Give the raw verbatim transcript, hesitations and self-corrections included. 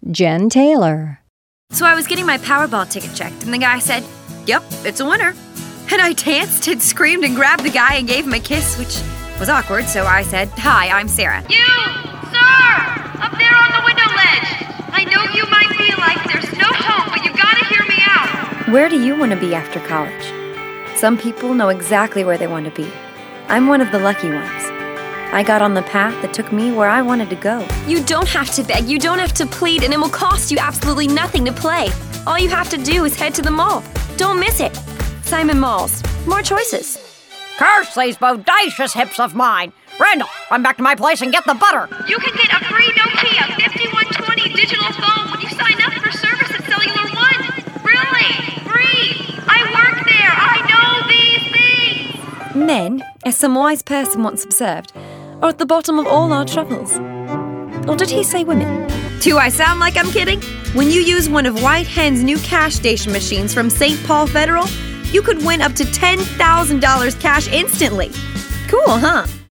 Jen Taylor. So I was getting my Powerball ticket checked, and the guy said, "Yep, it's a winner." And I danced and screamed and grabbed the guy and gave him a kiss, which was awkward, so I said, "Hi, I'm Sarah." You, sir, up there on the window ledge. I know you might feel like there's no hope, but you gotta hear me out. Where do you want to be after college? Some people know exactly where they want to be. I'm one of the lucky ones. I got on the path that took me where I wanted to go. You don't have to beg, you don't have to plead, and it will cost you absolutely nothing to play. All you have to do is head to the mall. Don't miss it. Simon Malls. More choices. Curse these bodacious hips of mine. Randall, run back to my place and get the butter. You can get a free Nokia fifty-one twenty digital phone when you sign up for service at Cellular One. Really? Free. I work there. I know these things. Men, as some wise person once observed, are at the bottom of all our troubles. Or did he say women? Do I sound like I'm kidding? When you use one of White Hen's new cash station machines from Saint Paul Federal, you could win up to ten thousand dollars cash instantly. Cool, huh?